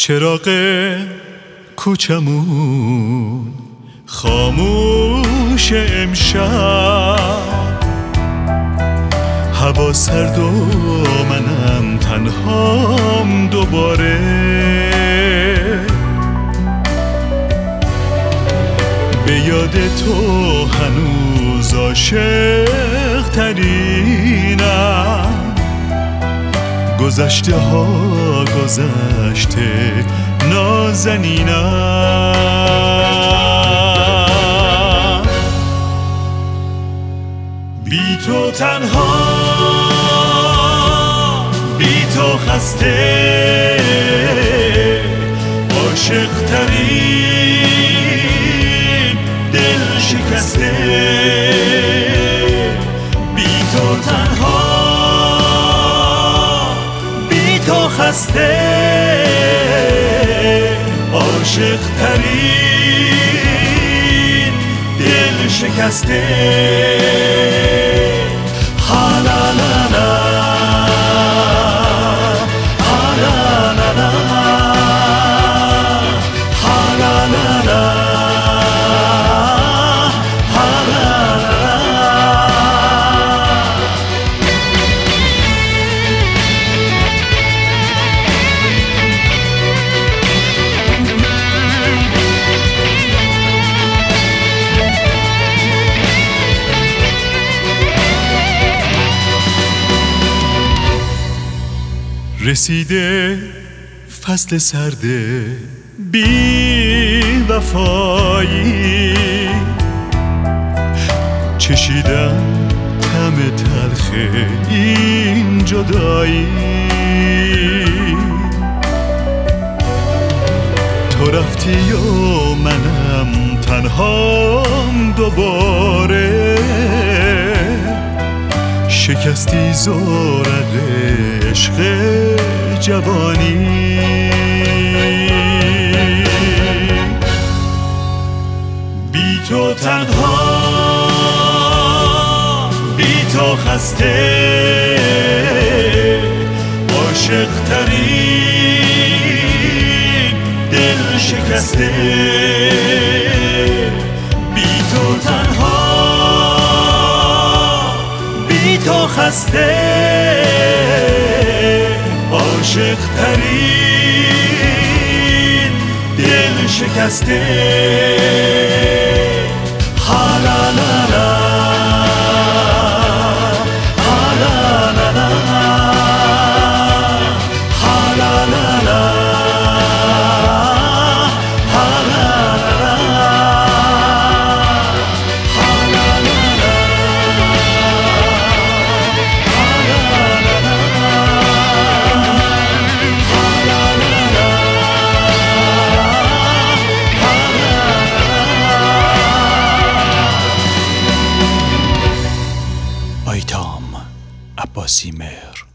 چراغ کوچمون خاموش امشب، هوا سرد و منم تنهام دوباره. به یاد تو هنوز عاشق ترینم، گذشته ها گذشته نازنینم. بی تو تنها، بی تو خسته، عاشق ترین دل شکسته. بی تو تنها، بی تو خسته، عاشق ترین دل شکسته. رسیده فصل سرد بی وفایی، چشیدم طعم تلخ این جدایی. تو رفتی و منم تنهام دوباره، شکستی زورق عشق جوانی. بی تو تنها، بی تو خسته، عاشق ترین دل شکسته. بی تو تنها، بی تو خسته، عاشق ترین دل شکسته. آیتام عباسی مهر.